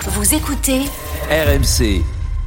Vous écoutez RMC.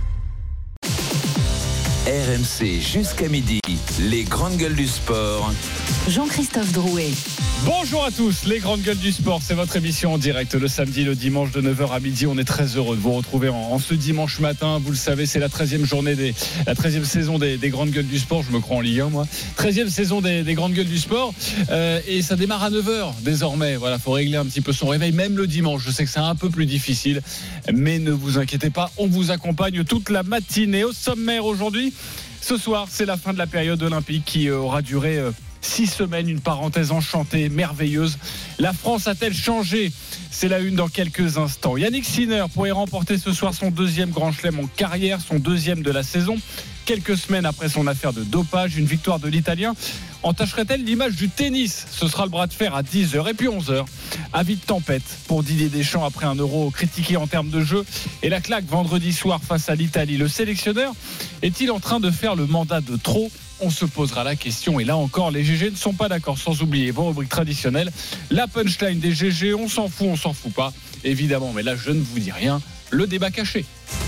RMC jusqu'à midi, les grandes gueules du sport. Jean-Christophe Drouet. Bonjour à tous, les grandes gueules du sport, c'est votre émission en direct le samedi, le dimanche de 9h à midi. On est très heureux de vous retrouver en ce dimanche matin. Vous le savez, c'est la 13e journée la 13e saison des grandes gueules du sport. Je me crois en Ligue 1 moi. 13e saison des grandes gueules du sport et ça démarre à 9h désormais. Voilà, faut régler un petit peu son réveil, même le dimanche. Je sais que c'est un peu plus difficile, mais ne vous inquiétez pas, on vous accompagne toute la matinée. Au sommaire aujourd'hui, ce soir, c'est la fin de la période olympique qui aura duré 6 semaines, une parenthèse enchantée, merveilleuse. La France a-t-elle changé ? C'est la une dans quelques instants. Yannick Sinner pourrait remporter ce soir son deuxième grand chelem en carrière, son deuxième de la saison. Quelques semaines après son affaire de dopage, une victoire de l'Italien entacherait-elle l'image du tennis ? Ce sera le bras de fer à 10h et puis 11h. Avis de tempête pour Didier Deschamps après un Euro critiqué en termes de jeu et la claque vendredi soir face à l'Italie. Le sélectionneur est-il en train de faire le mandat de trop ? On se posera la question et là encore les GG ne sont pas d'accord, sans oublier vos rubriques traditionnelles. La punchline des GG, on s'en fout pas évidemment, mais là je ne vous dis rien, le débat caché.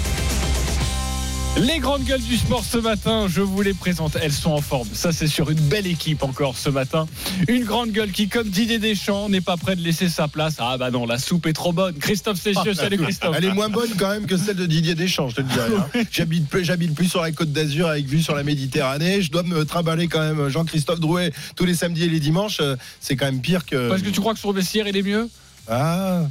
Les grandes gueules du sport ce matin, je vous les présente, elles sont en forme, ça c'est sur une belle équipe encore ce matin. Une grande gueule qui, comme Didier Deschamps, n'est pas prêt de laisser sa place. Ah bah non, la soupe est trop bonne. Christophe Cessieux, salut Christophe. Elle est moins bonne quand même que celle de Didier Deschamps, je te le dirais. Hein. J'habite plus sur la Côte d'Azur avec vue sur la Méditerranée. Je dois me trimballer quand même Jean-Christophe Drouet tous les samedis et les dimanches. C'est quand même pire que... Parce que tu crois que sur le vestiaire il est mieux ? Tu vas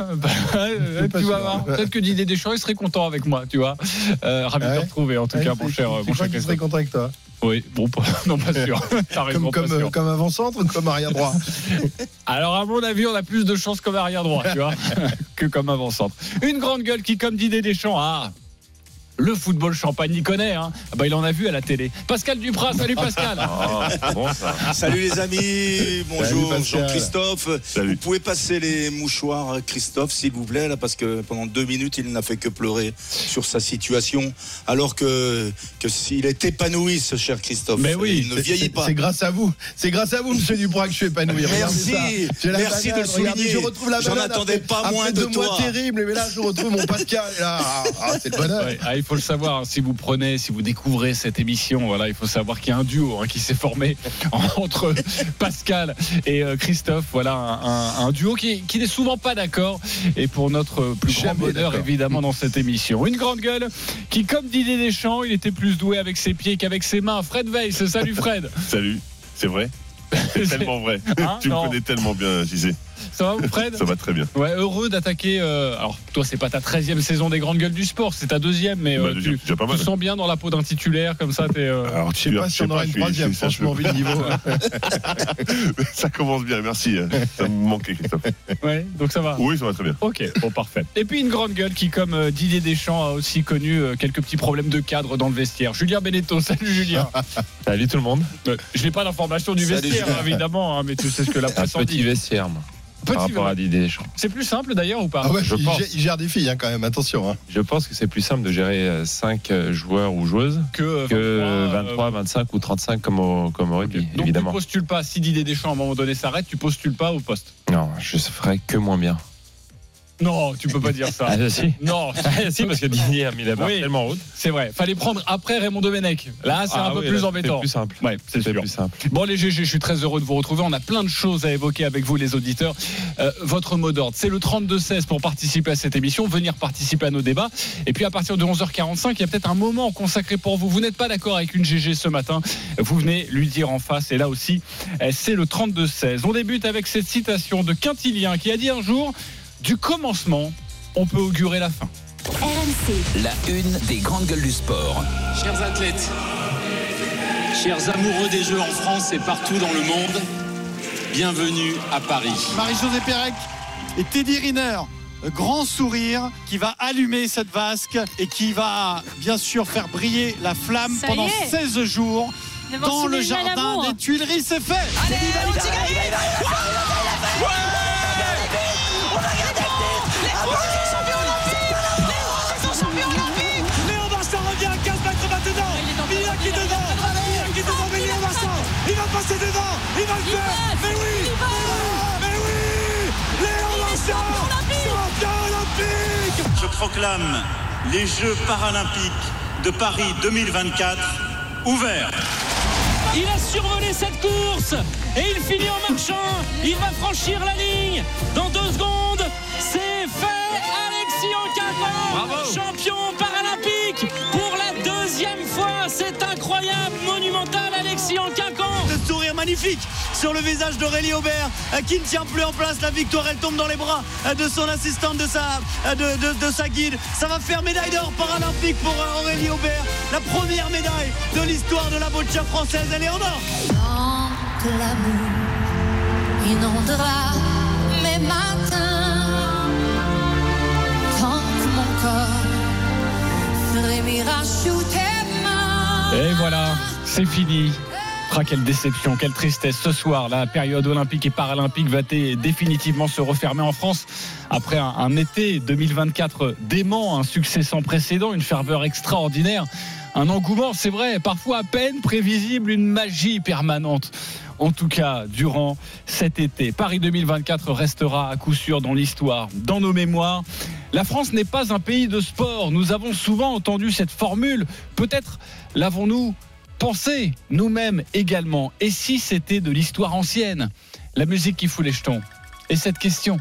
voir. Peut-être que Didier Deschamps il serait content avec moi, tu vois. Ravi de te retrouver en tout cas, mon cher Christophe. Il serait content avec toi. Oui, bon, non pas sûr. T'as raison, comme avant-centre ou comme arrière-droit. Alors à mon avis, on a plus de chance comme arrière-droit, tu vois, que comme avant-centre. Une grande gueule qui, comme Didier Deschamps, le football champagne, il connaît, hein. Il en a vu à la télé. Pascal Duprat, salut Pascal. Bon, salut les amis, bonjour salut Jean-Christophe. Salut. Vous pouvez passer les mouchoirs, Christophe, s'il vous plaît, là, parce que pendant 2 minutes, il n'a fait que pleurer sur sa situation, alors que s'il est épanoui, ce cher Christophe. Mais oui, il ne vieillit pas. C'est grâce à vous, monsieur Duprat, que je suis épanoui. Merci de le souligner. Je retrouve la J'en banane attendais pas moins de après 2 mois toi. terribles, mais là je retrouve mon Pascal. Là, c'est le bonheur. Ouais, il faut le savoir, si vous découvrez cette émission, voilà, il faut savoir qu'il y a un duo qui s'est formé entre Pascal et Christophe. Voilà, un duo qui n'est souvent pas d'accord, et pour notre plus grand bonheur d'accord. Évidemment dans cette émission. Une grande gueule qui, comme Didier Deschamps, il était plus doué avec ses pieds qu'avec ses mains. Fred Weiss, salut Fred. Salut, c'est vrai. C'est tellement vrai. Tu me connais tellement bien, JC. Ça va, Fred ? Ça va très bien. Ouais, heureux d'attaquer. Alors, toi, c'est pas ta 13e saison des grandes gueules du sport, c'est ta 2e, mais tu te sens bien dans la peau d'un titulaire comme ça. Alors, je sais pas si on aura une 3e, franchement, vu le niveau. Ça commence bien, merci. Ça me manquait, Christophe. Ouais, donc ça va. Oui, ça va très bien. Ok, bon, parfait. Et puis une grande gueule qui, comme Didier Deschamps, a aussi connu quelques petits problèmes de cadre dans le vestiaire. Julien Beneteau, salut Julien. Salut tout le monde. Je n'ai pas d'information du vestiaire, évidemment, mais tu sais ce que la presse en dit. Petit vestiaire, moi. Par rapport à Didier Deschamps. C'est plus simple d'ailleurs ou pas ? Ah ouais, je pense. Il gère des filles quand même, attention. Je pense que c'est plus simple de gérer 5 joueurs ou joueuses que 23, 25 ou 35 comme aurait dit, donc évidemment. Tu postules pas, si Didier Deschamps à un moment donné s'arrête, tu postules pas au poste ? Non, je ferai que moins bien. Non, tu peux pas dire ça. Si. Non, si, parce que Didier a mis la barre tellement haute. C'est vrai. Fallait prendre après Raymond Domenech. Là, c'est un peu plus embêtant. C'est plus simple. Ouais, c'est sûr. Plus simple. Bon, les GG, je suis très heureux de vous retrouver. On a plein de choses à évoquer avec vous, les auditeurs. Votre mot d'ordre, c'est le 32-16 pour participer à cette émission, venir participer à nos débats. Et puis, à partir de 11h45, il y a peut-être un moment consacré pour vous. Vous n'êtes pas d'accord avec une GG ce matin. Vous venez lui dire en face. Et là aussi, c'est le 32-16. On débute avec cette citation de Quintilien qui a dit un jour: du commencement, on peut augurer la fin. RMC. La une des grandes gueules du sport. Chers athlètes, chers amoureux des Jeux en France et partout dans le monde, bienvenue à Paris. Marie-Josée Pérec et Teddy Riner, grand sourire qui va allumer cette vasque et qui va bien sûr faire briller la flamme pendant 16 jours dans le jardin des Tuileries. C'est fait. Allez, on va Léon Vincent revient à 15 mètres maintenant. Mia qui est devant, mais Léon Vincent, il va passer devant, il va le faire. Mais oui, Léon Vincent, champion olympique. proclame les Jeux paralympiques de Paris 2024 ouverts. Il a survolé cette course et il finit en marchant. Il va franchir la ligne dans 2 secondes. C'est fait. Alexis Anquetin, champion paralympique pour la 2e fois. C'est incroyable, monumental, Alexis Anquetin. Le sourire magnifique sur le visage d'Aurélie Aubert qui ne tient plus en place. La victoire, elle tombe dans les bras de son assistante, de sa guide. Ça va faire médaille d'or paralympique pour Aurélie Aubert. La première médaille de l'histoire de la boccia française, elle est en or. Quand l'amour inondera mes matins, tant que mon corps frémira sous tes mains. Et voilà, c'est fini. Quelle déception, quelle tristesse. Ce soir, la période olympique et paralympique va définitivement se refermer en France après un été 2024 dément, un succès sans précédent, une ferveur extraordinaire, un engouement, c'est vrai, parfois à peine prévisible, une magie permanente. En tout cas, durant cet été, Paris 2024 restera à coup sûr dans l'histoire, dans nos mémoires. La France n'est pas un pays de sport. Nous avons souvent entendu cette formule. Peut-être l'avons-nous pensé nous-mêmes également. Et si c'était de l'histoire ancienne, la musique qui fout les jetons? Et cette question,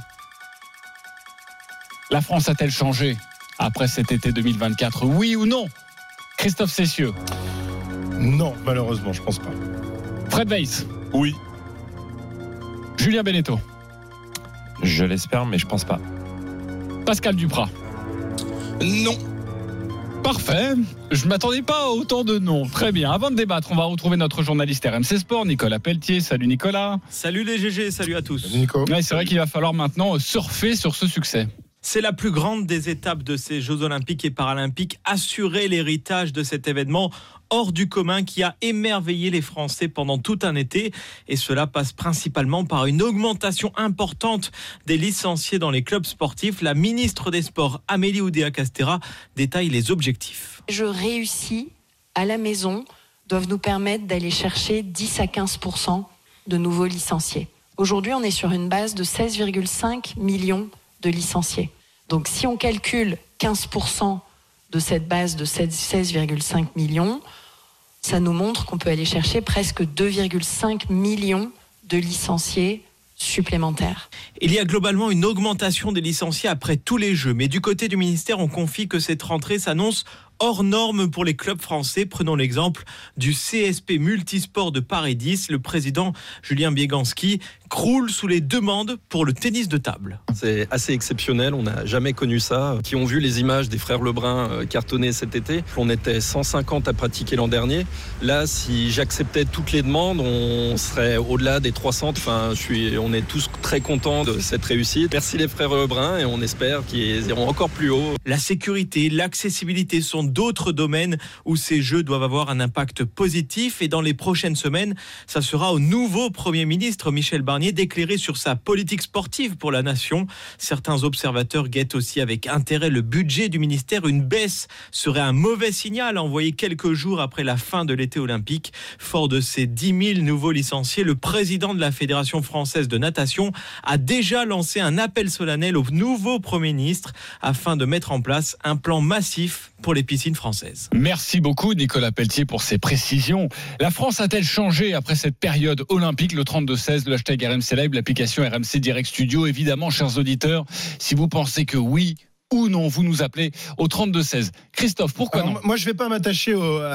la France a-t-elle changé après cet été 2024? Oui ou non? Christophe Cessieux? Non, malheureusement, je pense pas. Fred Weiss? Oui. Julien Beneteau? Je l'espère, mais je pense pas. Pascal Duprat? Non. Parfait, je ne m'attendais pas à autant de noms. Très bien, avant de débattre, on va retrouver notre journaliste RMC Sport, Nicolas Pelletier. Salut Nicolas. Salut les GG, salut à tous. Salut Nico. Ouais, c'est vrai qu'il va falloir maintenant surfer sur ce succès. C'est la plus grande des étapes de ces Jeux Olympiques et Paralympiques, assurer l'héritage de cet événement hors du commun qui a émerveillé les Français pendant tout un été. Et cela passe principalement par une augmentation importante des licenciés dans les clubs sportifs. La ministre des Sports, Amélie Oudéa-Castéra, détaille les objectifs. Je réussis à la maison doivent nous permettre d'aller chercher 10 à 15% de nouveaux licenciés. Aujourd'hui, on est sur une base de 16,5 millions de licenciés. Donc si on calcule 15% de cette base de 16,5 millions, ça nous montre qu'on peut aller chercher presque 2,5 millions de licenciés supplémentaires. Il y a globalement une augmentation des licenciés après tous les Jeux. Mais du côté du ministère, on confie que cette rentrée s'annonce hors norme pour les clubs français. Prenons l'exemple du CSP Multisport de Paris 10. Le président Julien Bieganski croule sous les demandes pour le tennis de table. C'est assez exceptionnel, on n'a jamais connu ça. Qui ont vu les images des frères Lebrun cartonner cet été, on était 150 à pratiquer l'an dernier. Là, si j'acceptais toutes les demandes, on serait au-delà des 300. On est tous très contents de cette réussite. Merci les frères Lebrun et on espère qu'ils iront encore plus haut. La sécurité, l'accessibilité sont d'autres domaines où ces Jeux doivent avoir un impact positif. Et dans les prochaines semaines, ça sera au nouveau Premier ministre Michel Barnier d'éclairer sur sa politique sportive pour la nation. Certains observateurs guettent aussi avec intérêt le budget du ministère. Une baisse serait un mauvais signal envoyé quelques jours après la fin de l'été olympique. Fort de ces 10 000 nouveaux licenciés, le président de la Fédération française de natation a déjà lancé un appel solennel au nouveau Premier ministre afin de mettre en place un plan massif pour les piscines françaises. Merci beaucoup Nicolas Pelletier pour ces précisions. La France a-t-elle changé après cette période olympique? Le 32-16, le hashtag RMC Live, l'application RMC Direct Studio. Évidemment, chers auditeurs, si vous pensez que oui ou non, vous nous appelez au 32-16. Christophe, pourquoi non? Moi, je ne vais pas m'attacher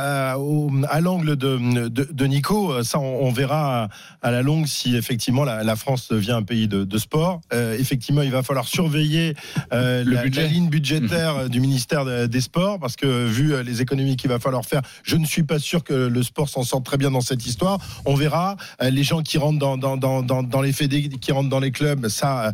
à l'angle de Nico. Ça, on verra à la longue si effectivement la France devient un pays de sport. Effectivement, il va falloir surveiller la ligne budgétaire du ministère des Sports, parce que vu les économies qu'il va falloir faire, je ne suis pas sûr que le sport s'en sorte très bien dans cette histoire. On verra. Les gens qui rentrent dans les fédés, qui rentrent dans les clubs, ça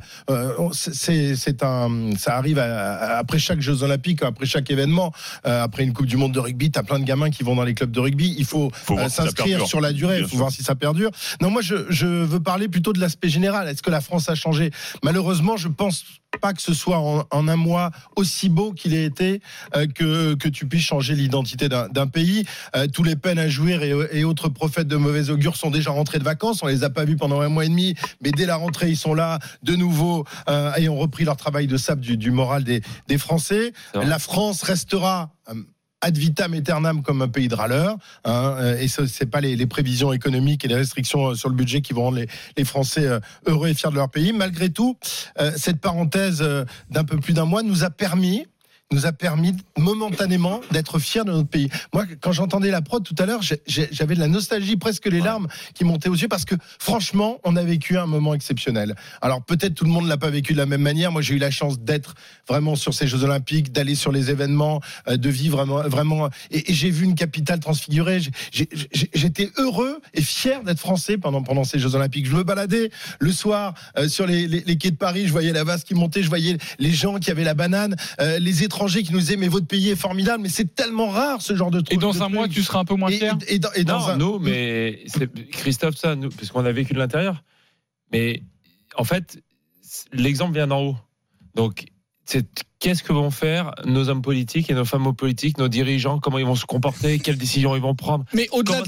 arrive après chaque Jeux Olympiques, après chaque événement, après une Coupe du Monde de rugby, t'as plein de gamins qui vont dans les clubs de rugby. Il faut s'inscrire sur la durée. Il faut voir si ça perdure. Non, moi, je veux parler plutôt de l'aspect général. Est-ce que la France a changé? Malheureusement, je pense pas que ce soit en un mois aussi beau qu'il ait été que tu puisses changer l'identité d'un pays. Tous les peines à jouir et autres prophètes de mauvais augure sont déjà rentrés de vacances. On les a pas vus pendant un mois et demi, mais dès la rentrée, ils sont là de nouveau et ont repris leur travail de sable du moral des des Français. La France restera ad vitam aeternam comme un pays de râleurs, et c'est pas les prévisions économiques et les restrictions sur le budget qui vont rendre les Français heureux et fiers de leur pays. Malgré tout, cette parenthèse d'un peu plus d'un mois nous a permis momentanément d'être fiers de notre pays. Moi, quand j'entendais la prod tout à l'heure, j'avais de la nostalgie, presque les larmes qui montaient aux yeux, parce que franchement, on a vécu un moment exceptionnel. Alors peut-être tout le monde l'a pas vécu de la même manière. Moi, j'ai eu la chance d'être vraiment sur ces Jeux Olympiques, d'aller sur les événements, de vivre vraiment. Et j'ai vu une capitale transfigurée. J'étais heureux et fier d'être français pendant ces Jeux Olympiques. Je me baladais le soir sur les quais de Paris. Je voyais la vase qui montait. Je voyais les gens qui avaient la banane, les étrangers qui nous disaient mais votre pays est formidable, mais c'est tellement rare ce genre de truc. Et dans un mois tu seras un peu moins fier. Nous, mais c'est Christophe, ça, nous, parce qu'on a vécu de l'intérieur. Mais en fait, l'exemple vient d'en haut. Donc qu'est-ce que vont faire nos hommes politiques et nos femmes politiques, nos dirigeants, comment ils vont se comporter, quelles décisions ils vont prendre. Mais au-delà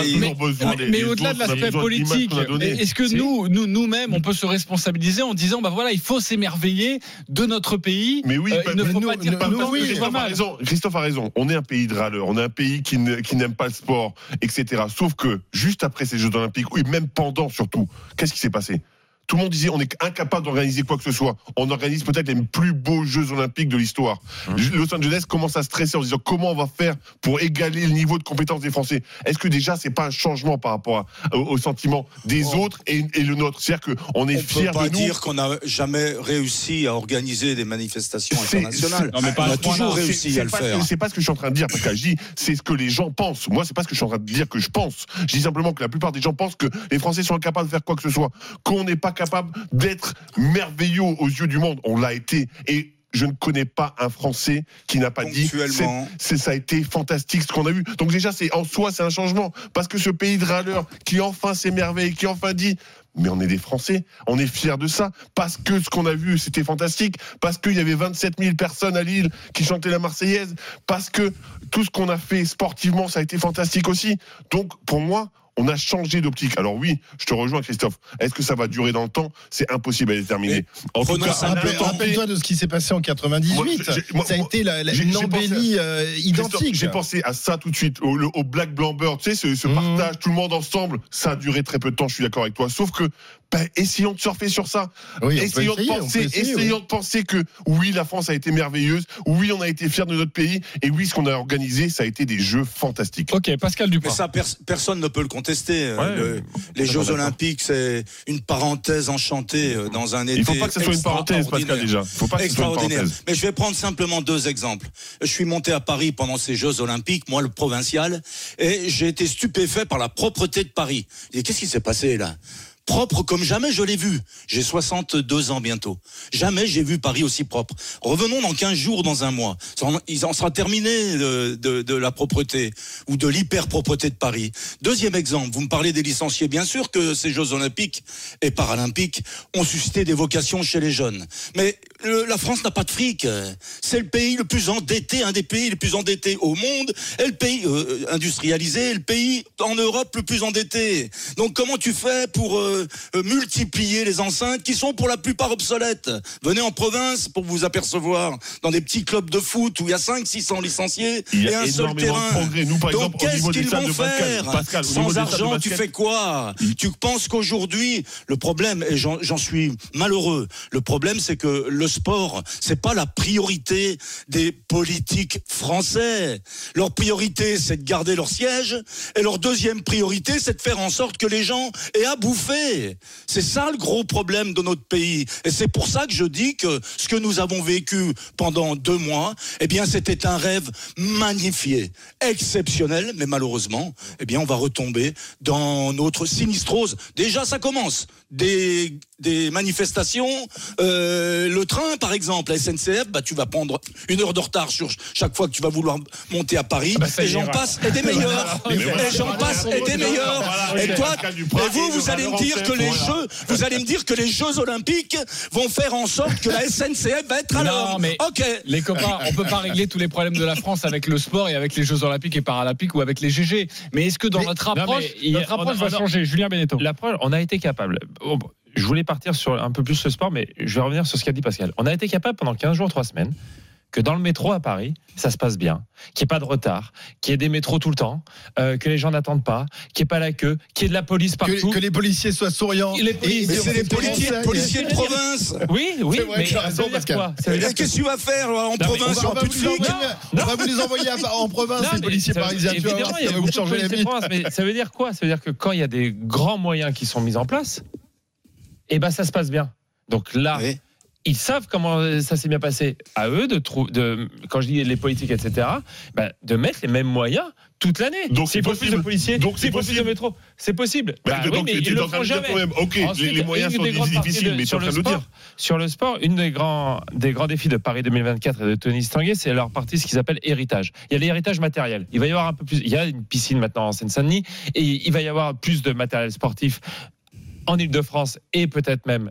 de l'aspect politique, est-ce que nous-mêmes, on peut se responsabiliser en disant, il faut s'émerveiller de notre pays. Mais oui, il ne faut pas dire Christophe a raison. On est un pays de râleurs, on est un pays qui n'aime pas le sport, etc. Sauf que juste après ces Jeux Olympiques, oui, même pendant surtout, qu'est-ce qui s'est passé ? Tout le monde disait on est incapable d'organiser quoi que ce soit. On organise peut-être les plus beaux Jeux Olympiques de l'histoire. Los Angeles commence à stresser en se disant comment on va faire pour égaler le niveau de compétence des Français. Est-ce que déjà c'est pas un changement par rapport au sentiment des autres et le nôtre? C'est-à-dire qu'on est fiers de nous. On peut pas dire qu'on n'a jamais réussi à organiser des manifestations internationales. On a toujours réussi à le faire. C'est pas ce que je suis en train de dire, parce que je dis c'est ce que les gens pensent. Moi c'est pas ce que je suis en train de dire que je pense. Je dis simplement que la plupart des gens pensent que les Français sont incapables de faire quoi que ce soit, qu'on n'est pas capable d'être merveilleux aux yeux du monde. On l'a été. Et je ne connais pas un Français qui n'a pas dit ça a été fantastique ce qu'on a vu. Donc déjà, c'est un changement. Parce que ce pays de râleurs qui enfin s'émerveille, qui enfin dit mais on est des Français, on est fiers de ça, parce que ce qu'on a vu, c'était fantastique, parce qu'il y avait 27 000 personnes à Lille qui chantaient la Marseillaise, parce que tout ce qu'on a fait sportivement, ça a été fantastique aussi. Donc, pour moi, on a changé d'optique. Alors oui, je te rejoins Christophe. Est-ce que ça va durer dans le temps ? C'est impossible à déterminer. En tout cas, rappelle-toi de ce qui s'est passé en 98. Ça a été une embellie identique. J'ai pensé à ça tout de suite, au Black Blamber, tu sais, ce partage, tout le monde ensemble. Ça a duré très peu de temps, je suis d'accord avec toi. Sauf que, essayons de surfer sur ça. Oui, essayons de penser que oui, la France a été merveilleuse. Oui, on a été fiers de notre pays. Et oui, ce qu'on a organisé, ça a été des jeux fantastiques. Ok, Pascal Duprat. Mais ça, personne ne peut le contester. Les Jeux Olympiques, c'est une parenthèse enchantée dans un été. Il ne faut pas que ce soit une parenthèse, Pascal, déjà. Il ne faut pas que ce soit une parenthèse. Mais je vais prendre simplement 2 exemples. Je suis monté à Paris pendant ces Jeux Olympiques, moi, le provincial, et j'ai été stupéfait par la propreté de Paris. Et qu'est-ce qui s'est passé là ? Propre comme jamais je l'ai vu. J'ai 62 ans bientôt. Jamais j'ai vu Paris aussi propre. Revenons dans 15 jours, dans un mois. Il en sera terminé de la propreté ou de l'hyper-propreté de Paris. Deuxième exemple, vous me parlez des licenciés. Bien sûr que ces Jeux Olympiques et Paralympiques ont suscité des vocations chez les jeunes. Mais la France n'a pas de fric. C'est le pays le plus endetté, un des pays les plus endettés au monde, et le pays industrialisé, le pays en Europe le plus endetté. Donc comment tu fais pour multiplier les enceintes qui sont pour la plupart obsolètes? Venez en province pour vous apercevoir dans des petits clubs de foot où il y a 500-600 licenciés et un seul terrain. Nous, par donc qu'est-ce qu'ils vont faire? Sans argent, tu fais quoi? Tu penses qu'aujourd'hui, le problème, et j'en suis malheureux, le problème c'est que le sport, c'est pas la priorité des politiques français. Leur priorité, c'est de garder leur siège, et leur deuxième priorité, c'est de faire en sorte que les gens aient à bouffer. C'est ça le gros problème de notre pays. Et c'est pour ça que je dis que ce que nous avons vécu pendant 2 mois, eh bien, c'était un rêve magnifié, exceptionnel, mais malheureusement, eh bien, on va retomber dans notre sinistrose. Déjà, ça commence. Des manifestations, le train, par exemple, la SNCF, tu vas prendre 1 heure de retard sur chaque fois que tu vas vouloir monter à Paris, et j'en passe, et des meilleurs. Et j'en passe, et des meilleurs. Et toi, et vous allez me dire que les Jeux Olympiques vont faire en sorte que la SNCF va être à l'heure. Ok. Les copains, on peut pas régler tous les problèmes de la France avec le sport et avec les Jeux Olympiques et Paralympiques ou avec les GG. Mais est-ce que dans notre approche va changer? Julien Beneteau. L'approche, on a été capable. je voulais partir sur un peu plus le sport, mais je vais revenir sur ce qu'a dit Pascal. On a été capable pendant 15 jours, 3 semaines, que dans le métro à Paris, ça se passe bien, qu'il n'y ait pas de retard, qu'il y ait des métros tout le temps, que les gens n'attendent pas, qu'il n'y ait pas la queue, qu'il y ait de la police partout. Que les policiers soient souriants. Mais c'est les policiers de province. Oui, mais tu as raison, Pascal. Qu'est-ce que tu vas faire en province? On va vous les envoyer en province, les policiers parisiens. Évidemment, il y a beaucoup de changer la vie. Mais ça veut dire quoi? Ça veut dire que quand il y a des grands moyens qui sont mis en place, ça se passe bien. Donc là... Oui. Ils savent comment ça s'est bien passé. À eux quand je dis les politiques, etc., de mettre les mêmes moyens toute l'année. Donc s'il faut plus de policiers, s'il faut plus de métro, c'est possible. Donc mais ils le font jamais. Ensuite, les moyens sont difficiles, mais tu es en train de le dire. Sur le sport, une des grands défis de Paris 2024 et de Tony Stanguet, c'est leur partie, ce qu'ils appellent héritage. Il y a l'héritage matériel. Il va y avoir un peu plus. Il y a une piscine maintenant en Seine-Saint-Denis et il va y avoir plus de matériel sportif en Ile-de-France et peut-être même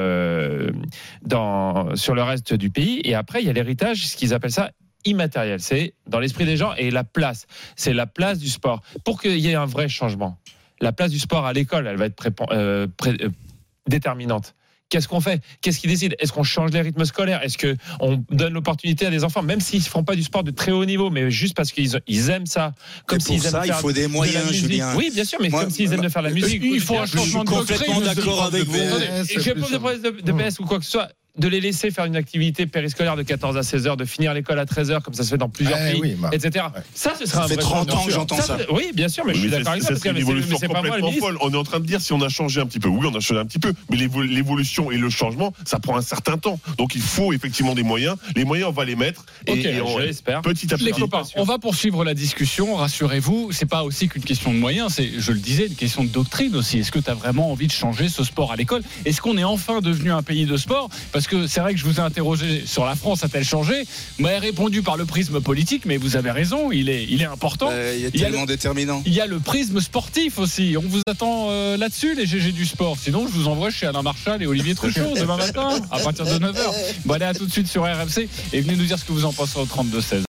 sur le reste du pays. Et après, il y a l'héritage, ce qu'ils appellent ça immatériel. C'est dans l'esprit des gens et la place. C'est la place du sport. Pour qu'il y ait un vrai changement, la place du sport à l'école, elle va être déterminante. Qu'est-ce qu'on fait? Qu'est-ce qui décide? Est-ce qu'on change les rythmes scolaires? Est-ce qu'on donne l'opportunité à des enfants, même s'ils ne font pas du sport de très haut niveau, mais juste parce qu'ils aiment ça, comme s'ils aiment il faut des moyens, Julien. Oui, bien sûr, mais comme s'ils aiment de faire la musique. Il faut un changement de doctrine. Je suis complètement d'accord avec vous. Je n'ai pas de problème de PS ou quoi que ce soit. De les laisser faire une activité périscolaire de 14 à 16 heures, de finir l'école à 13 heures, comme ça se fait dans plusieurs pays, etc. Ça, ce sera un vrai changement. Ça fait 30 ans que j'entends ça. Oui, bien sûr, mais je suis d'accord avec ça. C'est une évolution complètement folle. On est en train de dire si on a changé un petit peu. Oui, on a changé un petit peu, mais l'évolution et le changement, ça prend un certain temps. Donc il faut effectivement des moyens. Les moyens, on va les mettre. Je l'espère. Petit à petit. Les copains, on va poursuivre la discussion. Rassurez-vous, c'est pas aussi qu'une question de moyens. C'est, je le disais, une question de doctrine aussi. Est-ce que tu as vraiment envie de changer ce sport à l'école? Est-ce qu'on est enfin devenu un pays de sport? Parce que c'est vrai que je vous ai interrogé sur la France a-t-elle changé? Vous m'avez répondu par le prisme politique, mais vous avez raison, il est important. Il est tellement déterminant. Il y a le prisme sportif aussi. On vous attend là-dessus, les GG du sport. Sinon, je vous envoie chez Alain Marchal et Olivier Truchot demain matin à partir de 9h. Bon, allez, à tout de suite sur RMC et venez nous dire ce que vous en pensez au 32-16.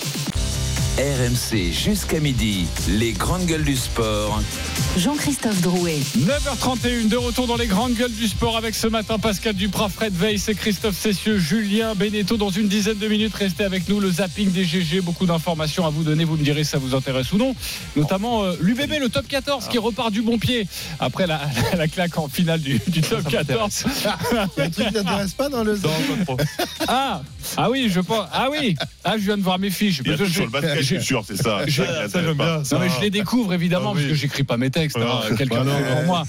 RMC jusqu'à midi, les grandes gueules du sport. Jean-Christophe Drouet. 9h31, de retour dans les grandes gueules du sport avec ce matin Pascal Duprat, Fred Weiss et Christophe Cessieux, Julien Beneteau. Dans une dizaine de minutes, restez avec nous. Le zapping des GG, beaucoup d'informations à vous donner. Vous me direz si ça vous intéresse ou non. Notamment l'UBB, le top 14 qui repart du bon pied après la claque en finale du top 14. Il y a un truc qui t'intéresse pas dans le oui, je pense. Je viens de voir mes fiches. Il y a sur le basket, je suis sûr, c'est ça. Ça, j'aime bien. Non, mais je les découvre évidemment parce que j'écris pas mes textes. Quelqu'un d'autre pour moi.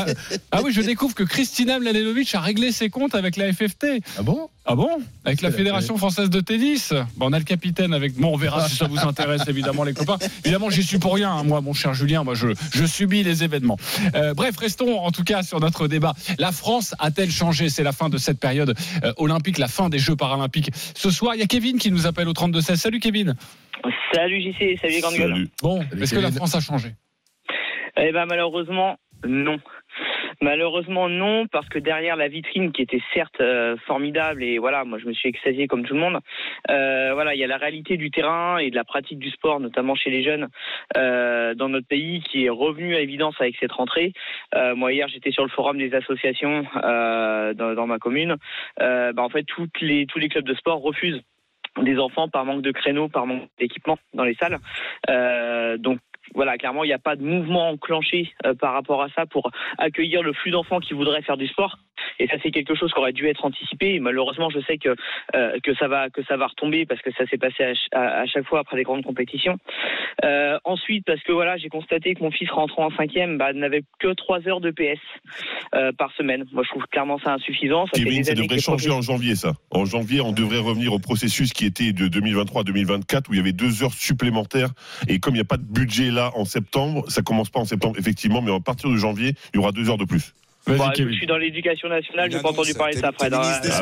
Je découvre que Kristina Mladenovic a réglé ses comptes avec la FFT. Ah bon Avec la Fédération Française de Tennis. On a le capitaine avec. On verra si ça vous intéresse, évidemment, les copains. Évidemment, j'y suis pour rien, moi, mon cher Julien. Moi, je subis les événements. Bref, restons en tout cas sur notre débat. La France a-t-elle changé? C'est la fin de cette période olympique, la fin des Jeux paralympiques. Ce soir, il y a Kevin qui nous appelle au 32-16. Salut, Kevin. Salut, JC. Salut, les grandes gueules. Bon, est-ce que la France a changé? Malheureusement, non. Malheureusement non, parce que derrière la vitrine qui était certes formidable et voilà, moi je me suis extasié comme tout le monde. Il y a la réalité du terrain et de la pratique du sport, notamment chez les jeunes dans notre pays, qui est revenue à évidence avec cette rentrée. Moi hier j'étais sur le forum des associations dans ma commune. En fait tous les clubs de sport refusent des enfants par manque de créneaux, par manque d'équipement dans les salles. Donc voilà, clairement, il n'y a pas de mouvement enclenché par rapport à ça pour accueillir le flux d'enfants qui voudraient faire du sport. Et ça, c'est quelque chose qui aurait dû être anticipé. Et malheureusement, je sais que ça va retomber parce que ça s'est passé à chaque fois après les grandes compétitions. Ensuite, parce que voilà, j'ai constaté que mon fils rentrant en 5e n'avait que 3 heures de PS par semaine. Moi, je trouve clairement ça insuffisant. Kevin, ça devrait changer en janvier, ça. En janvier, on devrait revenir au processus qui était de 2023-2024 où il y avait 2 heures supplémentaires. Et comme il n'y a pas de budget là en septembre, ça commence pas en septembre effectivement, mais à partir de janvier, il y aura 2 heures de plus. Je suis dans l'éducation nationale, je n'ai pas entendu parler de ça, Fred.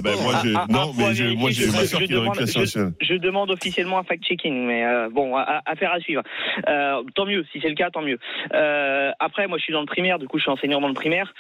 Moi, j'ai ma soeur qui est dans l'éducation nationale. Je demande officiellement un fact-checking, mais affaire à suivre. Tant mieux, si c'est le cas, tant mieux. Après, moi, je suis dans le primaire, du coup, je suis enseignant dans le primaire.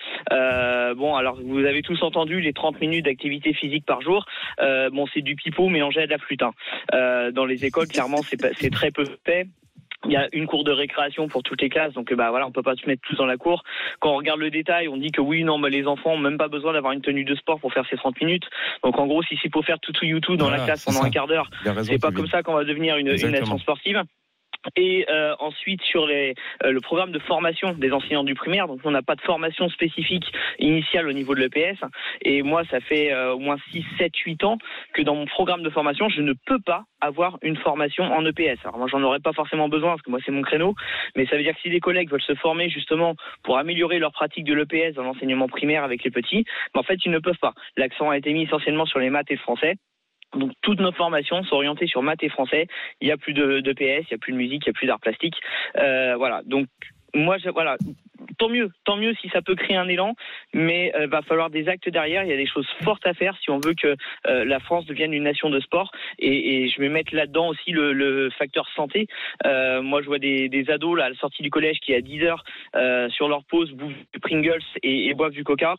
Alors, vous avez tous entendu les 30 minutes d'activité physique par jour. C'est du pipeau mélangé à de la flûte. Dans les écoles, clairement, c'est très peu fait. Il y a une cour de récréation pour toutes les classes, donc voilà, on peut pas se mettre tous dans la cour. Quand on regarde le détail, on dit que oui, non, mais les enfants ont même pas besoin d'avoir une tenue de sport pour faire ces 30 minutes. Donc en gros, si c'est pour faire tout YouTube dans la classe pendant un quart d'heure, c'est pas comme ça qu'on va devenir une nation sportive. Et ensuite sur le programme de formation des enseignants du primaire, donc on n'a pas de formation spécifique initiale au niveau de l'EPS, et moi ça fait au moins 6, 7, 8 ans que dans mon programme de formation je ne peux pas avoir une formation en EPS. Alors moi j'en aurais pas forcément besoin parce que moi c'est mon créneau, mais ça veut dire que si des collègues veulent se former justement pour améliorer leur pratique de l'EPS dans l'enseignement primaire avec les petits, en fait ils ne peuvent pas. L'accent a été mis essentiellement sur les maths et le français. Donc toutes nos formations sont orientées sur maths et français. Il n'y a plus de PS, il n'y a plus de musique, il n'y a plus d'art plastique. Voilà. Donc moi, voilà. Tant mieux si ça peut créer un élan, mais va falloir des actes derrière. Il y a des choses fortes à faire si on veut que la France devienne une nation de sport. Et je vais mettre là-dedans aussi le facteur santé. Moi, je vois des ados là, à la sortie du collège qui à 10h sur leur pause bouffent du Pringles et boivent du Coca.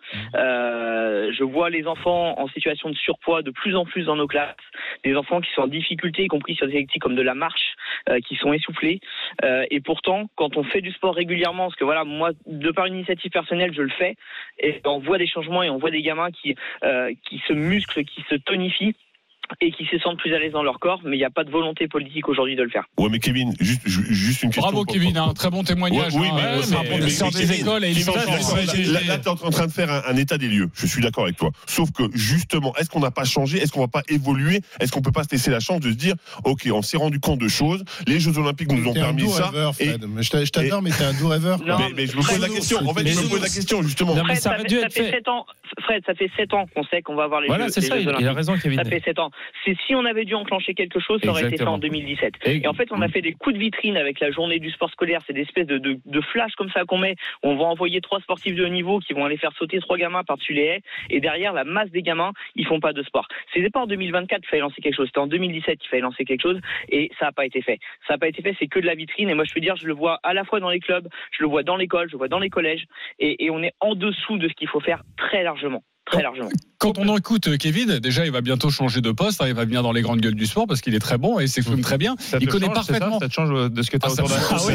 Je vois les enfants en situation de surpoids de plus en plus dans nos classes. Des enfants qui sont en difficulté, y compris sur des activités comme de la marche, qui sont essoufflés. Et pourtant, quand on fait du sport régulièrement, parce que voilà, moi, de par une initiative personnelle, je le fais, et on voit des changements et on voit des gamins qui se musclent, qui se tonifient et qui se sentent plus à l'aise dans leur corps, mais il n'y a pas de volonté politique aujourd'hui de le faire. Ouais, mais Kevin, juste une question. Bravo Kevin, un très bon témoignage. Oui, mais sort des écoles et là, tu es en train de faire un état des lieux. Je suis d'accord avec toi. Sauf que justement, est-ce qu'on n'a pas changé? Est-ce qu'on va pas évoluer? Est-ce qu'on peut pas se laisser la chance de se dire, ok, on s'est rendu compte de choses. Les Jeux Olympiques nous ont permis ça. Rêveur, je t'adore, mais t'es un doux rêveur. Mais je me pose la question. En fait, je me pose la question justement. Fred, ça fait 7 ans. Fred, ça fait 7 ans qu'on sait qu'on va avoir les Jeux Olympiques. Voilà, c'est ça. Il a raison, Kevin. Ça fait 7 ans. Si on avait dû enclencher quelque chose, ça aurait été fait en 2017. Et en fait, on a fait des coups de vitrine avec la journée du sport scolaire. C'est des espèces de flash comme ça qu'on met. On va envoyer 3 sportifs de haut niveau qui vont aller faire sauter 3 gamins par-dessus les haies. Et derrière, la masse des gamins, ils font pas de sport. C'était pas en 2024 qu'il fallait lancer quelque chose. C'était en 2017 qu'il fallait lancer quelque chose. Et ça n'a pas été fait. Ça n'a pas été fait. C'est que de la vitrine. Et moi, je peux dire, je le vois à la fois dans les clubs, je le vois dans l'école, je le vois dans les collèges. Et on est en dessous de ce qu'il faut faire très largement. Quand on écoute Kevin, déjà il va bientôt changer de poste, il va venir dans les grandes gueules du sport parce qu'il est très bon et il s'exprime très bien. Il connaît parfaitement. Ça te change de ce que tu as autour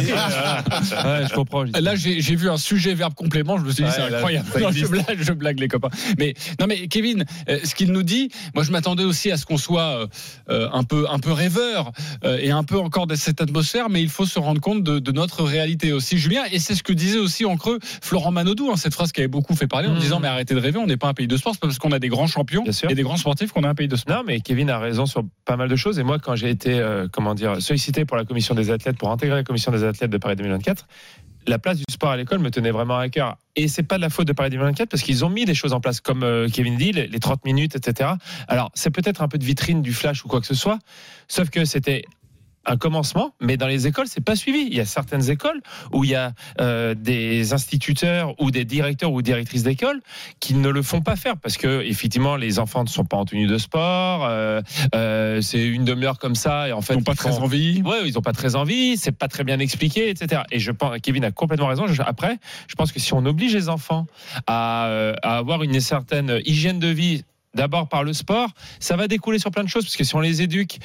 d'un. Ouais, je comprends. Là j'ai vu un sujet verbe complément, je me suis dit c'est incroyable. Non, je blague les copains. Mais Kevin, ce qu'il nous dit, moi je m'attendais aussi à ce qu'on soit un peu rêveur et un peu encore dans cette atmosphère, mais il faut se rendre compte de notre réalité aussi, Julien. Et c'est ce que disait aussi en creux Florent Manodou, cette phrase qui avait beaucoup fait parler en disant mais arrêtez de rêver, on n'est pas un pays de sport, c'est pas parce qu'on a des grands champions et des grands sportifs qu'on a un pays de sport. Non, mais Kevin a raison sur pas mal de choses. Et moi, quand j'ai été sollicité pour la commission des athlètes, pour intégrer la commission des athlètes de Paris 2024, la place du sport à l'école me tenait vraiment à cœur. Et c'est pas de la faute de Paris 2024 parce qu'ils ont mis des choses en place comme Kevin dit, les 30 minutes, etc. Alors, c'est peut-être un peu de vitrine, du flash ou quoi que ce soit, sauf que c'était un commencement, mais dans les écoles, c'est pas suivi. Il y a certaines écoles où il y a des instituteurs ou des directeurs ou directrices d'école qui ne le font pas faire parce que effectivement, les enfants ne sont pas en tenue de sport. C'est une demi-heure comme ça et en fait, ils n'ont pas très envie. Ouais, ils n'ont pas très envie. C'est pas très bien expliqué, etc. Et je pense, Kevin a complètement raison. Après, je pense que si on oblige les enfants à avoir une certaine hygiène de vie, d'abord par le sport, ça va découler sur plein de choses parce que si on les éduque,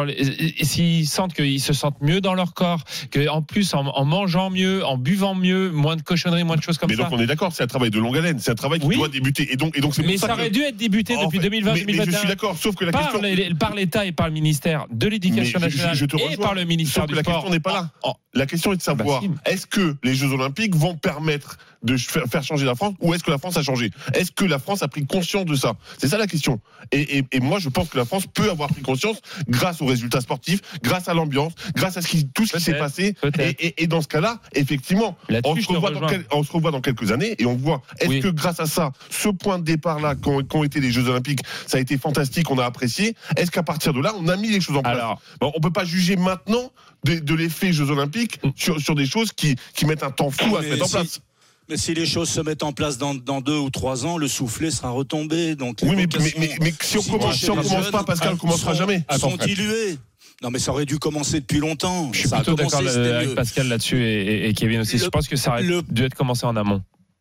s'ils sentent qu'ils se sentent mieux dans leur corps, qu'en plus en mangeant mieux, en buvant mieux, moins de cochonneries, moins de choses comme ça. Mais donc on est d'accord, c'est un travail de longue haleine, c'est un travail qui doit débuter. Et donc c'est mais ça aurait dû être débuté depuis 2020-2021. Mais je suis d'accord, sauf que la question par l'État et par le ministère de l'Éducation nationale et par le ministère du sport. La question n'est pas là. La question est de savoir est-ce que les Jeux Olympiques vont permettre de faire changer la France ou est-ce que la France a changé? Est-ce que la France a pris conscience de ça? C'est ça la question. Et moi, je pense que la France peut avoir pris conscience grâce aux résultats sportifs, grâce à l'ambiance, grâce à tout ce qui s'est passé. Et dans ce cas-là, effectivement, on se revoit dans quelques années et on voit est-ce que grâce à ça, ce point de départ-là qu'ont été les Jeux Olympiques, ça a été fantastique, on a apprécié. Est-ce qu'à partir de là, on a mis les choses en place? On peut pas juger maintenant de l'effet Jeux Olympiques sur des choses qui mettent un temps fou à se mettre en place. Mais si les choses se mettent en place dans 2 ou 3 ans, le soufflet sera retombé. Donc oui, mais si on commence pas, Pascal, on commencera jamais. Sont dilués. Non, mais ça aurait dû commencer depuis longtemps. Je suis plutôt d'accord avec Pascal là-dessus et Kevin aussi. Je pense que ça aurait dû être commencé en amont.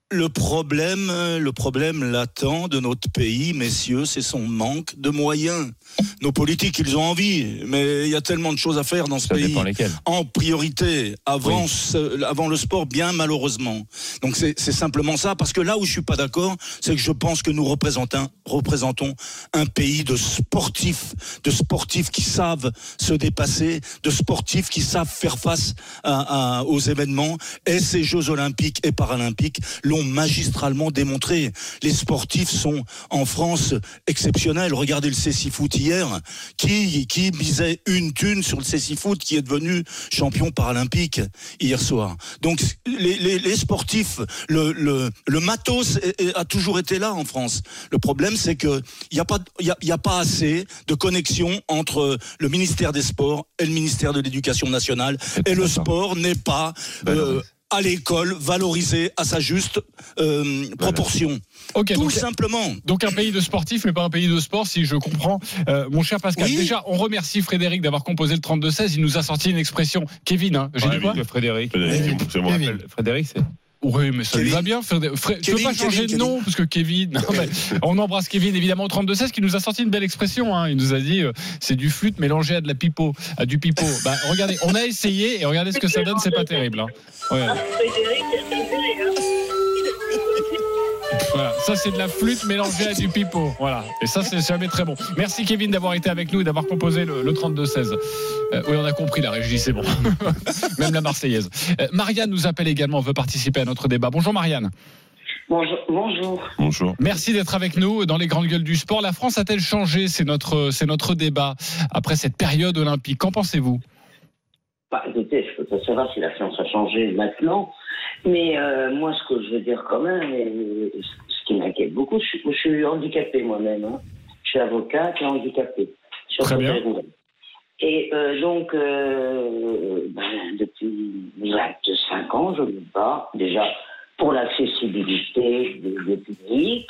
Le problème latent de notre pays, messieurs, c'est son manque de moyens. Nos politiques, ils ont envie, mais il y a tellement de choses à faire dans ce pays. En priorité, avant le sport, bien malheureusement. Donc c'est simplement ça, parce que là où je suis pas d'accord, c'est que je pense que nous représentons un pays de sportifs qui savent se dépasser, de sportifs qui savent faire face aux événements. Et ces Jeux olympiques et paralympiques l'ont magistralement démontré. Les sportifs sont en France exceptionnels. Regardez le cécifoot hier, qui misait une thune sur le cécifoot, qui est devenu champion paralympique hier soir. Donc les sportifs, le matos a toujours été là en France. Le problème, c'est que il y a pas assez de connexion entre le ministère des Sports et le ministère de l'Éducation nationale, et le sport n'est pas à l'école valorisé à sa juste proportion. Okay, tout simplement. Donc un pays de sportifs, mais pas un pays de sport, si je comprends. Mon cher Pascal, déjà, on remercie Frédéric d'avoir composé le 32-16. Il nous a sorti une expression. Kevin, hein, j'ai dit quoi ? Frédéric, c'est moi. Frédéric, c'est... Oui, mais ça lui va bien. Tu ne peux pas changer de nom, parce que Kevin. Non, on embrasse Kevin, évidemment, au 32-16, qui nous a sorti une belle expression. Hein. Il nous a dit c'est du flûte mélangé à de la pipeau, à du pipeau. Bah, regardez, on a essayé et regardez ce que ça donne, c'est pas terrible. Hein. Ouais. Voilà, ça c'est de la flûte mélangée à du pipeau. Voilà, et ça c'est jamais très bon. Merci Kevin d'avoir été avec nous et d'avoir composé le 32-16. Oui, on a compris la régie, c'est bon. Même la Marseillaise. Marianne nous appelle également, veut participer à notre débat. Bonjour Marianne. Bonjour. Merci d'être avec nous dans les grandes gueules du sport. La France a-t-elle changé ? C'est notre débat après cette période olympique. Qu'en pensez-vous ? Écoutez, je peux pas savoir si la France a changé maintenant. Mais moi, ce que je veux dire quand même, et ce qui m'inquiète beaucoup, je suis handicapé moi-même. Hein. Je suis avocate et handicapé. Très bien. Et donc, depuis 25 ans, je me bats déjà pour l'accessibilité des publics.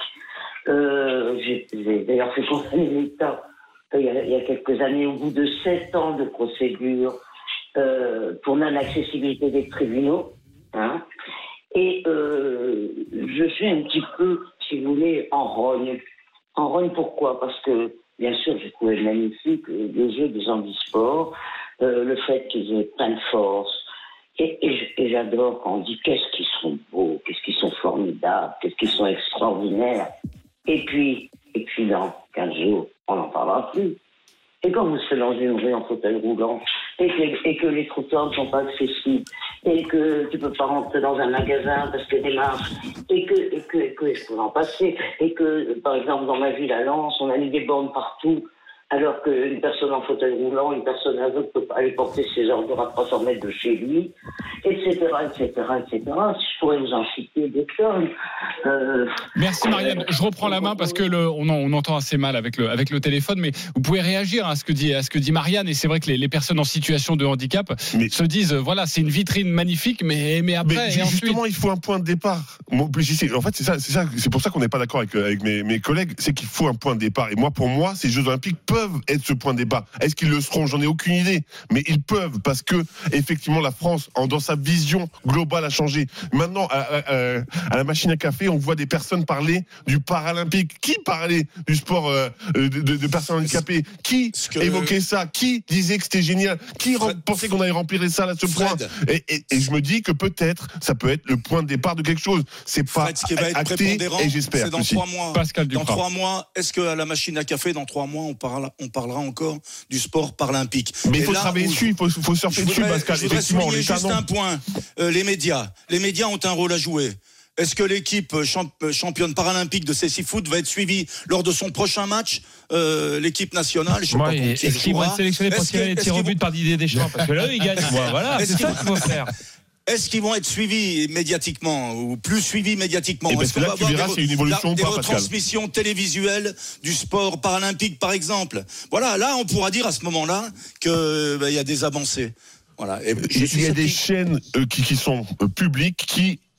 J'ai d'ailleurs fait condamner l'État il y a quelques années, au bout de 7 ans de procédure, pour non-accessibilité des tribunaux. Hein. Et je suis un petit peu, si vous voulez, en rogne. En rogne, pourquoi ? Parce que, bien sûr, j'ai trouvé magnifique les Jeux des handisports, le fait qu'ils aient plein de force. Et j'adore quand on dit qu'est-ce qu'ils sont beaux, qu'est-ce qu'ils sont formidables, qu'est-ce qu'ils sont extraordinaires. Et puis dans 15 jours, on n'en parlera plus. Et quand vous se dans une rue en fauteuil roulant, et que les trottoirs ne sont pas accessibles, et que tu peux pas rentrer dans un magasin parce que des marches, et que je peux en passer, et que, par exemple, dans ma ville à Lens, on a mis des bornes partout, alors qu'une personne en fauteuil roulant, une personne aveugle ne peut pas aller porter ses ordures à 300 mètres de chez lui, etc. Je pourrais vous en citer des tonnes. Merci Marianne. Je reprends la main parce que on entend assez mal avec le téléphone, mais vous pouvez réagir à ce que dit Marianne. Et c'est vrai que les personnes en situation de handicap se disent voilà, c'est une vitrine magnifique, mais après. Justement, il faut un point de départ. En fait, c'est pour ça qu'on n'est pas d'accord avec mes collègues, c'est qu'il faut un point de départ. Et pour moi, ces Jeux Olympiques peuvent être ce point de départ. Est-ce qu'ils le seront ? J'en ai aucune idée. Mais ils peuvent, parce que effectivement la France, dans sa vision globale, a changé. Maintenant, à la machine à café, on voit des personnes parler du paralympique. Qui parlait du sport de personnes handicapées ? Qui évoquait ça ? Qui disait que c'était génial ? Qui pensait qu'on allait remplir les salles à ce point ? Et je me dis que peut-être ça peut être le point de départ de quelque chose. C'est pas ce qui va être prépondérant, et j'espère c'est dans 3 mois. Pascal dans 3 mois, est-ce qu'à la machine à café, dans 3 mois, on parlera encore du sport paralympique? Mais il faut travailler dessus, il faut surfer dessus, Pascal. Je voudrais souligner juste un point. Les médias ont un rôle à jouer. Est-ce que l'équipe championne paralympique de cécifoot va être suivie lors de son prochain match, l'équipe nationale? Est-ce qu'ils vont être sélectionnés pour tirer les tirs au but par Didier Deschamps? Parce que là, ils gagnent. Voilà, c'est ça qu'il faut faire. Est-ce qu'ils vont être suivis médiatiquement ou plus suivis médiatiquement? Est-ce qu'on va avoir des retransmissions télévisuelles du sport paralympique, par exemple? Voilà, là, on pourra dire à ce moment-là qu'il y a des avancées. Voilà. Il y a des chaînes qui sont publiques qui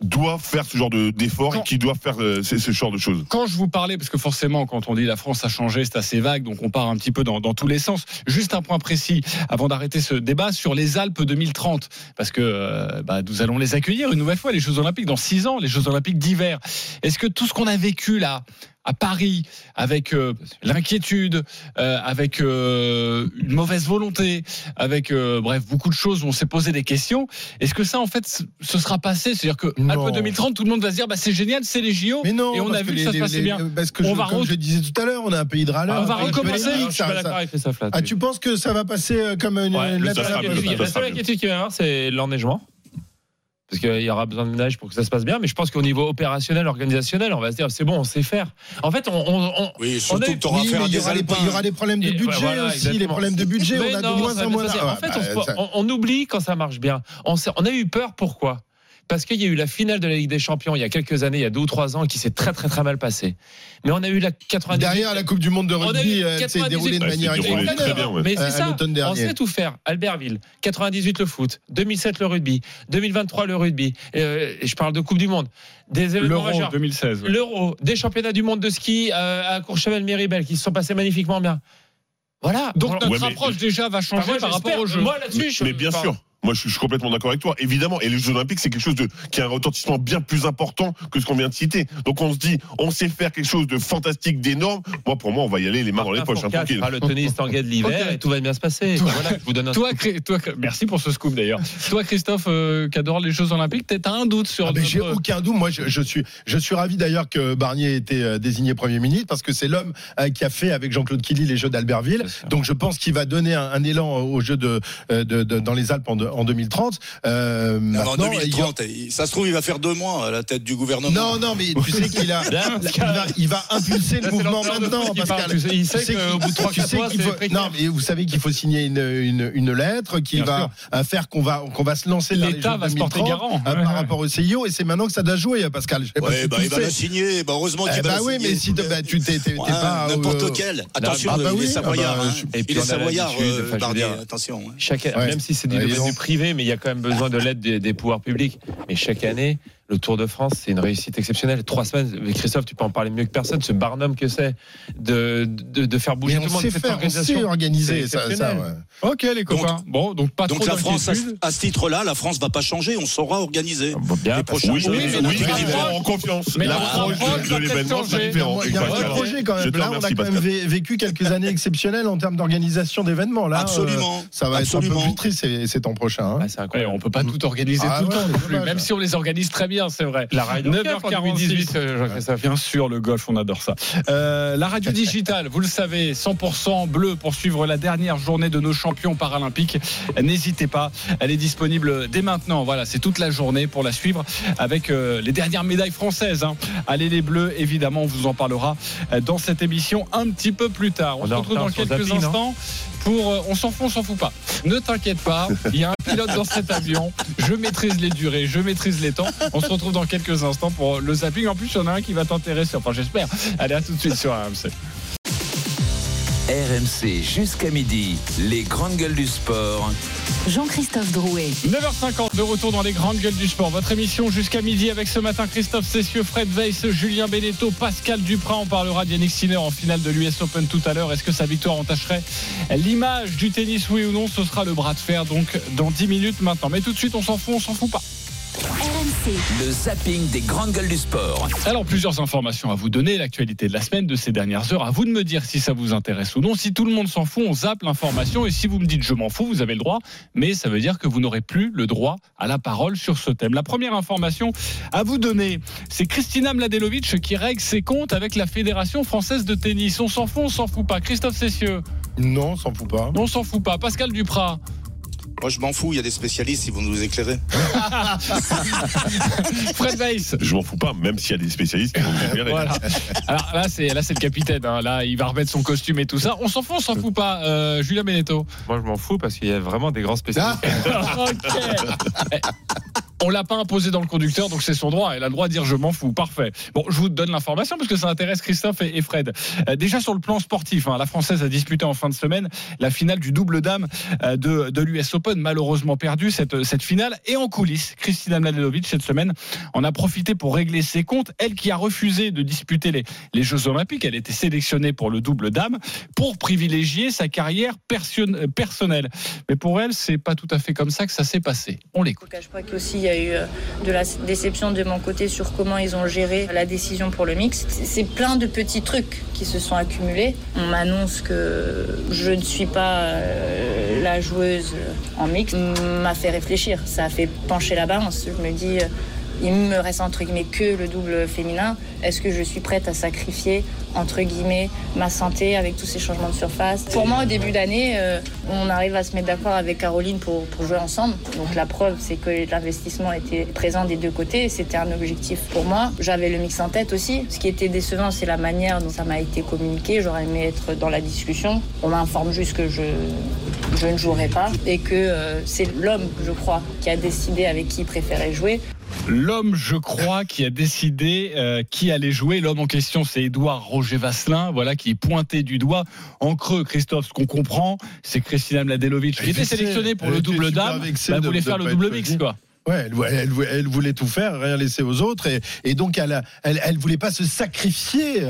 doivent faire ce genre d'efforts et qui doivent faire ce genre de choses. Quand je vous parlais, parce que forcément, quand on dit la France a changé, c'est assez vague, donc on part un petit peu dans tous les sens. Juste un point précis, avant d'arrêter ce débat, sur les Alpes 2030, parce que nous allons les accueillir une nouvelle fois, les Jeux Olympiques, dans 6 ans, les Jeux Olympiques d'hiver. Est-ce que tout ce qu'on a vécu là, à Paris, avec l'inquiétude, avec une mauvaise volonté, avec beaucoup de choses où on s'est posé des questions. Est-ce que ça, en fait, ce sera passé ? C'est-à-dire que Alpes 2030, tout le monde va se dire, c'est génial, c'est les JO. Mais non, et on a vu que ça se passait bien. Parce que comme je disais tout à l'heure, on a un pays de râleurs. On va recommencer. Je suis pas d'accord avec Christophe là. Tu penses que ça va passer comme une lettre à la poste ? La seule inquiétude qu'il va y avoir, c'est l'enneigement. Parce qu'il y aura besoin de neige pour que ça se passe bien, mais je pense qu'au niveau opérationnel, organisationnel, on va se dire c'est bon, on sait faire. En fait, surtout que tu auras affaire à des Alpins. Il y aura des problèmes de budget aussi, exactement. Les problèmes de budget, on a de moins en moins. En fait, on oublie quand ça marche bien. On a eu peur, pourquoi ? Parce qu'il y a eu la finale de la Ligue des Champions il y a quelques années, il y a 2 ou 3 ans, qui s'est très très très mal passée. Mais on a eu la 98. Derrière la Coupe du Monde de rugby, elle s'est déroulée de manière extraordinaire. Mais c'est ça, on sait tout faire. Albertville, 98 le foot, 2007 le rugby, 2023 le rugby. Je parle de Coupe du Monde. Des événements majeurs. 2016. L'Euro, des championnats du monde de ski à Courchevel-Méribel qui se sont passés magnifiquement bien. Voilà. Donc notre approche déjà va changer par rapport au jeu. Moi là-dessus, mais bien sûr. Moi, je suis complètement d'accord avec toi, évidemment. Et les Jeux Olympiques, c'est quelque chose qui a un retentissement bien plus important que ce qu'on vient de citer. Donc, on se dit, on sait faire quelque chose de fantastique, d'énorme. Pour moi, on va y aller les mains dans les poches. Tranquille. Le tennis tanguay de l'hiver et tout va bien se passer. Voilà, je vous donne toi, merci pour ce scoop d'ailleurs. Toi, Christophe, qui adore les Jeux Olympiques, t'as un doute sur. J'ai aucun doute. Moi, je suis ravi d'ailleurs que Barnier ait été désigné Premier ministre parce que c'est l'homme qui a fait avec Jean-Claude Killy les Jeux d'Albertville. Donc, je pense qu'il va donner un élan aux Jeux dans les Alpes en 2030. En 2030, ça se trouve, il va faire 2 mois à la tête du gouvernement. Non, mais tu sais qu'il il va impulser le mouvement maintenant. Pascal. Il sait qu'au bout de 3-4 mois, non, mais vous savez qu'il faut signer une lettre qui va faire qu'on va se lancer dans les Jeux 2030 par rapport au CIO, et c'est maintenant que ça doit jouer, Pascal. Il va la signer. Heureusement qu'il va la signer. Mais si tu t'es pas n'importe lequel. Attention, il est savoyard. Il est savoyard, Barnier. Attention. Même si c'est du domaine privé, mais il y a quand même besoin de l'aide des pouvoirs publics. Mais chaque année, le Tour de France, c'est une réussite exceptionnelle. 3 semaines, Christophe, tu peux en parler mieux que personne. Ce Barnum que c'est de faire bouger tout le monde. On sait organiser ça. Ok, les copains. Donc pas trop la France, à ce titre-là, la France va pas changer. On saura organiser les prochains. Oui, en confiance. L'approche de l'événement, c'est différent. Il y a un projet quand même. Là, on a quand même vécu quelques années exceptionnelles en termes d'organisation d'événements. Là, absolument. Ça va être un peu plus triste ces temps prochains. C'est incroyable. On peut pas tout organiser tout le temps. Même si on les organise très bien. C'est vrai. La Ryder 9h48, bien sûr, le golf, on adore ça. La radio digitale, vous le savez, 100% bleu pour suivre la dernière journée de nos champions paralympiques. N'hésitez pas, elle est disponible dès maintenant. Voilà, c'est toute la journée pour la suivre avec les dernières médailles françaises. Allez les bleus, évidemment, on vous en parlera dans cette émission un petit peu plus tard. On se retrouve dans quelques instants. On s'en fout pas. Ne t'inquiète pas, il y a un pilote dans cet avion. Je maîtrise les durées, je maîtrise les temps. On se retrouve dans quelques instants pour le zapping. En plus, il y en a un qui va t'intéresser. Enfin, j'espère. Allez, à tout de suite sur RMC. RMC jusqu'à midi, les grandes gueules du sport. Jean-Christophe Drouet. 9h50 de retour dans les grandes gueules du sport. Votre émission jusqu'à midi avec ce matin Christophe Cessieux, Fred Weiss, Julien Beneteau, Pascal Duprat. On parlera d'Yannick Sinner en finale de l'US Open tout à l'heure. Est-ce que sa victoire entacherait l'image du tennis, oui ou non? Ce sera le bras de fer donc dans 10 minutes maintenant. Mais tout de suite, on s'en fout pas. RMC. Le zapping des grandes gueules du sport. Alors, plusieurs informations à vous donner. L'actualité de la semaine, de ces dernières heures. À vous de me dire si ça vous intéresse ou non. Si tout le monde s'en fout, on zappe l'information. Et si vous me dites je m'en fous, vous avez le droit. Mais ça veut dire que vous n'aurez plus le droit à la parole sur ce thème. La première information à vous donner, c'est Kristina Mladenovic qui règle ses comptes avec la Fédération française de tennis. On s'en fout pas. Christophe Cessieux? Non, on s'en fout pas. On s'en fout pas. Pascal Duprat? Moi, je m'en fous, il y a des spécialistes, ils vont nous éclairer. Fred Weiss? Je m'en fous pas, même s'il y a des spécialistes qui vont nous éclairer. Voilà. Alors là, c'est le capitaine. Là, il va remettre son costume et tout ça. On s'en fout pas. Julien Beneteau? Moi, je m'en fous parce qu'il y a vraiment des grands spécialistes. Ok. On l'a pas imposé dans le conducteur, donc c'est son droit. Elle a le droit de dire je m'en fous. Parfait. Bon, je vous donne l'information parce que ça intéresse Christophe et Fred. Déjà sur le plan sportif, la Française a disputé en fin de semaine la finale du double dame de l'US Open, malheureusement perdue cette finale. Et en coulisses, Kristina Mladenovic cette semaine en a profité pour régler ses comptes. Elle qui a refusé de disputer les Jeux Olympiques, elle était sélectionnée pour le double dame pour privilégier sa carrière personnelle. Mais pour elle, c'est pas tout à fait comme ça que ça s'est passé. On l'écoute. Je ne cache pas qu'aussi il y a eu de la déception de mon côté sur comment ils ont géré la décision pour le mix. C'est plein de petits trucs qui se sont accumulés. On m'annonce que je ne suis pas la joueuse en mix. M'a fait réfléchir, ça a fait pencher la balance. Je me dis, il me reste entre guillemets que le double féminin. Est-ce que je suis prête à sacrifier entre guillemets ma santé avec tous ces changements de surface? Pour moi, au début d'année, on arrive à se mettre d'accord avec Caroline pour jouer ensemble. Donc la preuve, c'est que l'investissement était présent des deux côtés. C'était un objectif pour moi. J'avais le mix en tête aussi. Ce qui était décevant, c'est la manière dont ça m'a été communiqué. J'aurais aimé être dans la discussion. On m'informe juste que je ne jouerai pas et que c'est l'homme, je crois, qui a décidé avec qui il préférait jouer. L'homme, je crois, qui a décidé qui allait jouer. L'homme en question, c'est Édouard Roger Vasselin, voilà, qui est pointé du doigt. En creux, Christophe, ce qu'on comprend, c'est que Kristina Mladenovic, qui était sélectionnée pour le double dame, voulait faire le double mix, quoi. Ouais, elle voulait tout faire, rien laisser aux autres, et donc elle voulait pas se sacrifier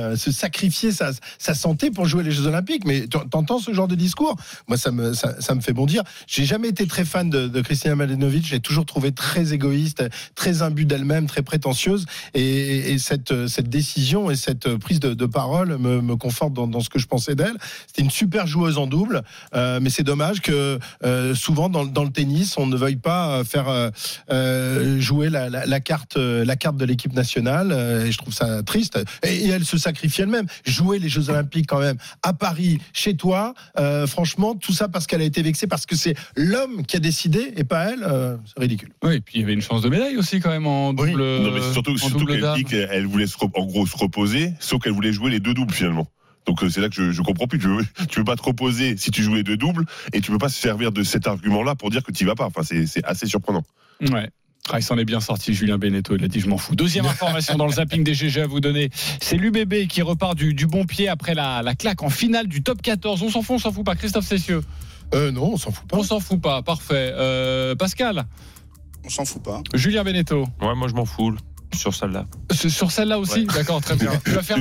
sa santé pour jouer les Jeux Olympiques. Mais t'entends ce genre de discours? Moi, ça me fait bondir. J'ai jamais été très fan de Kristina Mladenovic. J'ai toujours trouvé très égoïste, très imbue d'elle-même, très prétentieuse. Et cette décision et cette prise de parole me conforte dans ce que je pensais d'elle. C'était une super joueuse en double, mais c'est dommage que souvent dans le tennis, on ne veuille pas faire jouer la carte de l'équipe nationale, et je trouve ça triste. Et elle se sacrifie elle-même. Jouer les Jeux Olympiques quand même à Paris, chez toi, franchement, tout ça parce qu'elle a été vexée, parce que c'est l'homme qui a décidé et pas elle, c'est ridicule. Oui, et puis il y avait une chance de médaille aussi quand même en double. Oui. Non, mais surtout qu'elle dit qu'elle voulait en gros se reposer, sauf qu'elle voulait jouer les deux doubles finalement. Donc c'est là que je comprends plus. Tu veux pas te reposer si tu joues les deux doubles, et tu peux pas se servir de cet argument-là pour dire que tu y vas pas. Enfin, c'est assez surprenant. Ouais. Il s'en est bien sorti, Julien Beneteau, il a dit je m'en fous. Deuxième information dans le zapping des GG à vous donner, c'est l'UBB qui repart du bon pied après la claque en finale du top 14. On s'en fout pas, Christophe Cessieux? Non, on s'en fout pas. On s'en fout pas, parfait. Pascal? On s'en fout pas. Julien Beneteau? Ouais, moi je m'en fous. Sur celle-là. Sur celle-là aussi, ouais. D'accord, très bien. Tu vas faire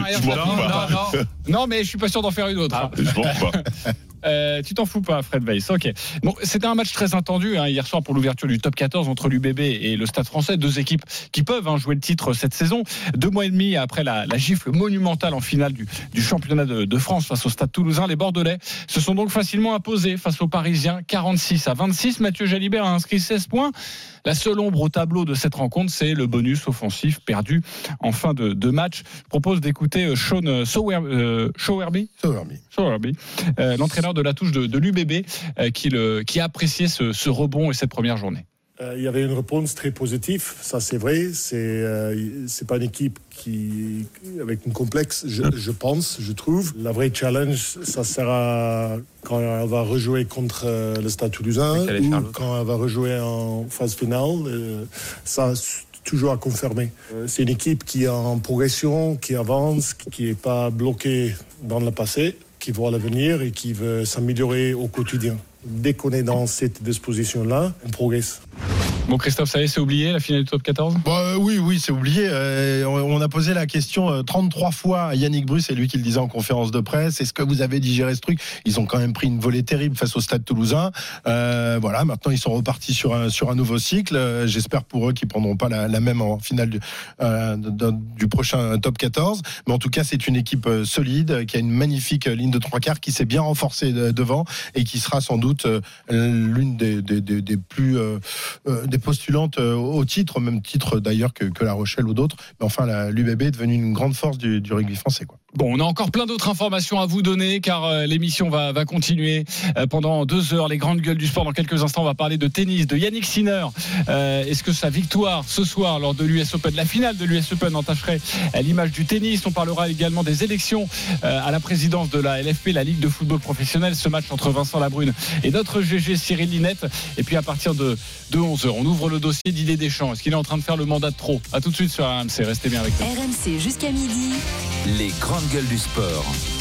un non, mais je suis pas sûr d'en faire une autre. Je m'en fous pas. Tu t'en fous pas, Fred Weiss. Ok. Bon, c'était un match très attendu hier soir pour l'ouverture du top 14 entre l'UBB et le Stade Français, deux équipes qui peuvent jouer le titre cette saison. 2 mois et demi après la gifle monumentale en finale du championnat de France face au Stade Toulousain, les Bordelais se sont donc facilement imposés face aux Parisiens 46-26. Mathieu Jalibert a inscrit 16 points. La seule ombre au tableau de cette rencontre, c'est le bonus offensif perdu en fin de match. Je propose d'écouter Sean Sowerby, l'entraîneur de la touche de l'UBB, qui a apprécié ce rebond et cette première journée. Il y avait une réponse très positive, ça c'est vrai. C'est pas une équipe qui avec une complexe, je trouve. La vraie challenge, ça sera quand elle va rejouer contre le Stade Toulousain ou quand elle va rejouer en phase finale. Ça toujours à confirmer. C'est une équipe qui est en progression, qui avance, qui n'est pas bloquée dans le passé, qui voit l'avenir et qui veut s'améliorer au quotidien. Dès qu'on est dans cette disposition-là, on progresse. Bon, Christophe, ça y est, c'est oublié, la finale du top 14 ? Oui, c'est oublié. On a posé la question 33 fois à Yannick Brus, c'est lui qui le disait en conférence de presse. Est-ce que vous avez digéré ce truc ? Ils ont quand même pris une volée terrible face au Stade Toulousain. Voilà, maintenant ils sont repartis sur un nouveau cycle. J'espère pour eux qu'ils ne prendront pas la même en finale du prochain top 14. Mais en tout cas, c'est une équipe solide, qui a une magnifique ligne de 3/4, qui s'est bien renforcée devant et qui sera sans doute l'une des plus des postulantes au titre, au même titre d'ailleurs que La Rochelle ou d'autres. Mais enfin, l'UBB est devenue une grande force du rugby français, quoi. Bon, on a encore plein d'autres informations à vous donner car l'émission va continuer pendant 2 heures. Les grandes gueules du sport. Dans quelques instants, on va parler de tennis, de Yannick Sinner. Est-ce que sa victoire ce soir lors de l'US Open, la finale de l'US Open, entacherait l'image du tennis? On parlera également des élections à la présidence de la LFP, la Ligue de football professionnel. Ce match entre Vincent Labrune et notre GG Cyril Linette. Et puis à partir de 11h, on ouvre le dossier d'Didier Deschamps. Est-ce qu'il est en train de faire le mandat de trop? À tout de suite sur RMC. Restez bien avec nous. RMC jusqu'à midi. Les grandes gueules du sport.